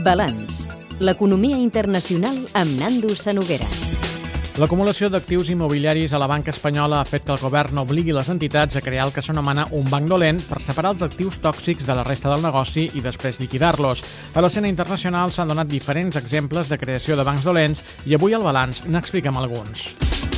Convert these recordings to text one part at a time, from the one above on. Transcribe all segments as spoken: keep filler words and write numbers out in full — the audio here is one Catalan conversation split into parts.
Balanç. L'economia internacional amb Nando Sanoguera. L'acumulació d'actius immobiliaris a la banca espanyola ha fet que el govern obligui les entitats a crear el que s'anomena un banc dolent per separar els actius tòxics de la resta del negoci i després liquidar-los. A l'escena internacional s'han donat diferents exemples de creació de bancs dolents i avui al Balanç n'expliquem alguns.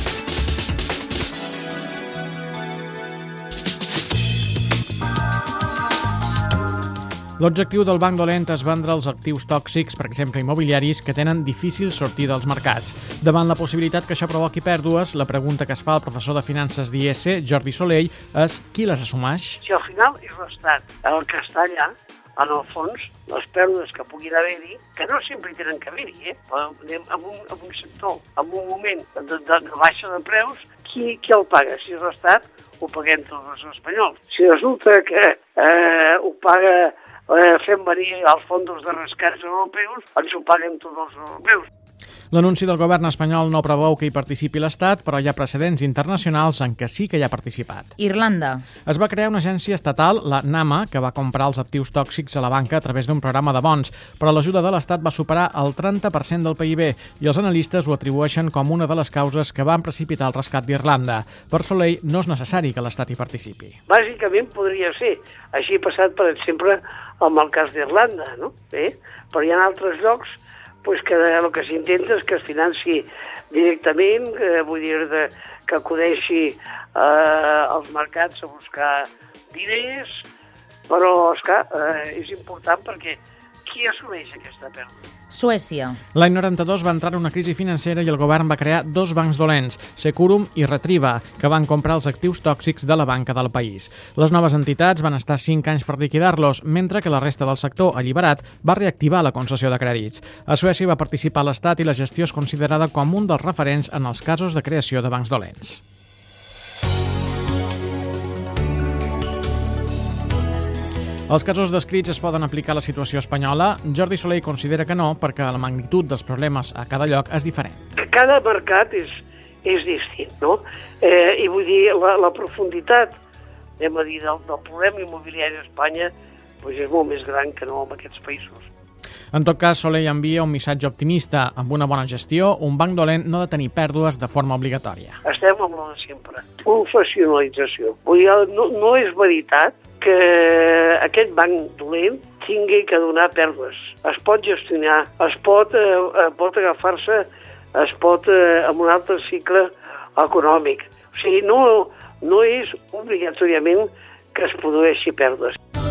L'objectiu del banc dolent és vendre els actius tòxics, per exemple immobiliaris, que tenen difícil sortida als mercats. Davant la possibilitat que això provoqui pèrdues, la pregunta que es fa el professor de finances d'I E S, Jordi Soleil, és qui les assumeix? Si al final és l'Estat el que està allà, en el fons, les pèrdues que puguin haver-hi, que no sempre hi tenen que haver-hi, eh? en, un, en un sector, en un moment de, de, de baixa de preus, qui, qui el paga? Si és l'Estat, ho paguem tots els espanyols. Si resulta que eh, ho paga eh, fem venir els fons de rescats europeus, ens ho paguen tots els europeus. L'anunci del govern espanyol no preveu que hi participi l'Estat, però hi ha precedents internacionals en què sí que hi ha participat. Irlanda. Es va crear una agència estatal, la NAMA, que va comprar els actius tòxics a la banca a través d'un programa de bons, però l'ajuda de l'Estat va superar el trenta per cent del P I B i els analistes ho atribueixen com una de les causes que van precipitar el rescat d'Irlanda. Per Soleil, no és necessari que l'Estat hi participi. Bàsicament podria ser. Així ha passat, per exemple, amb el cas d'Irlanda, no? Eh? Però hi ha altres llocs pues que el que s'intenta és que es financi directament, eh, vull dir, de, que acudeixi eh, als mercats a buscar diners, però, esclar, eh, és important perquè qui assumeix aquesta pèrdua? Suècia. L'any noranta-dos va entrar una crisi financera i el govern va crear dos bancs dolents, Securum i Retriva, que van comprar els actius tòxics de la banca del país. Les noves entitats van estar cinc anys per liquidar-los, mentre que la resta del sector alliberat va reactivar la concessió de crèdits. A Suècia va participar l'Estat i la gestió és considerada com un dels referents en els casos de creació de bancs dolents. Els casos descrits es poden aplicar a la situació espanyola? Jordi Soleil considera que no, perquè la magnitud dels problemes a cada lloc és diferent. Cada mercat és, és distint, no? Eh, I vull dir, la, la profunditat anem a dir, del, del problema immobiliari a Espanya pues és molt més gran que no en aquests països. En tot cas, Soleil envia un missatge optimista. Amb una bona gestió, un banc dolent no ha de tenir pèrdues de forma obligatòria. Estem amb la de sempre. Professionalització. Vull dir, no, no és veritat que aquest banc dolent tingui que donar pèrdues. Es pot gestionar, es pot, eh, pot agafar-se, es pot eh, amb un altre cicle econòmic. O sigui, no, no és obligatòriament que es produeixi pèrdues.